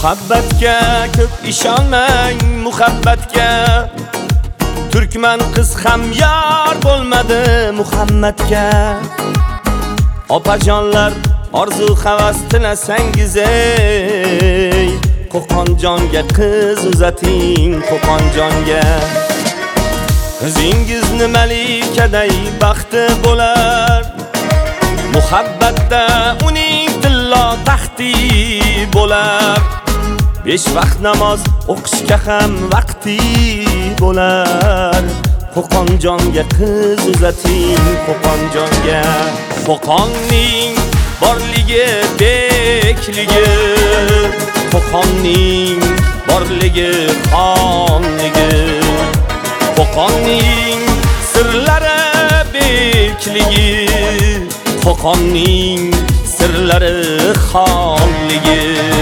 Muhabbatga ko'p ishonmang, muhabbatga Turkman qiz ham yor bo'lmadi Muhammadga. Opajonlar orzu havas tilasangiz ey, Qo'qonjonga qiz uzating, Qo'qonjonga. Qizingizni malikaday baxti bo'lar, muhabbatda uning tillo taxti bo'lar. 5 vaqt namoz o'qishga ham vaqti bo'lar. Qo'qonjonga qiz uzating, Qo'qonjonga. Qo'qonning borligi bekligi, Qo'qonning borligi xonligi, Qo'qonning sirlari bekligi, Qo'qonning sirlari xonligi.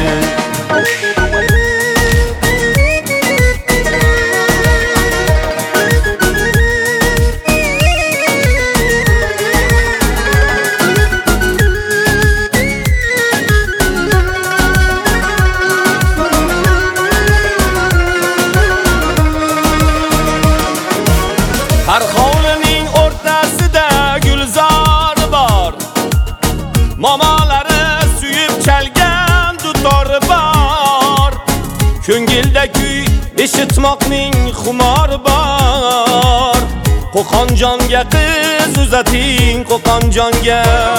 Har hovlining o'rtasida gulzor bor, momalari suyib chalgan dutori bor. Ko'ngilda kuy eshitmoqning xumori bor. Qo'qonjonga qiz uzating, Qo'qonjonga.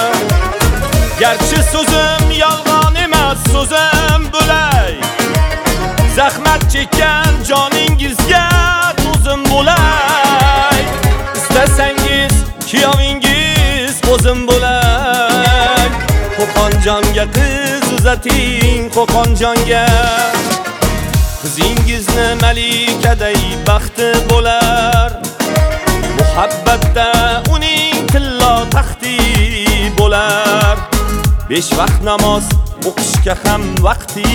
Garchi so'zim yolg'on emas, so'zim bo'lay. Zahmat chekkan joningizga to'zim bo'lay. İstesengiz kiyovingiz o'zim bo'lay. Qo'qonjonga qiz uzating, Qo'qonjonga. Qizingizni malikaday baxti bo'lar, muhabbatda uning tillo taxti bo'lar. 5 vaqt namoz o'qishga ham vaqti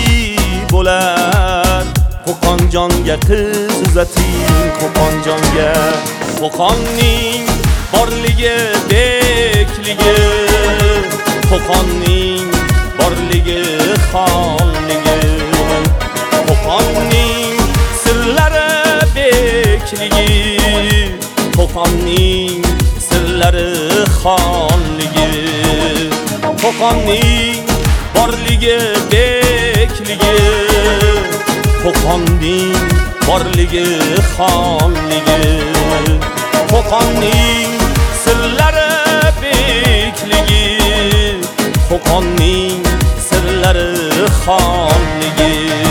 bo'lar. Qo'qonjonga qiz uzating, Qo'qonjonga. Qo'qonning borligi bekligi, Qo'qonning borligi xonligi, Qo'qonning sirlari bekligi, Qo'qonning sirlari xonligi. Qo'qonning borligi bekligi, Qo'qonning borligi xonligi, Qo'qonning sirlari bekligi, Qo'qonning sirlari xonligi.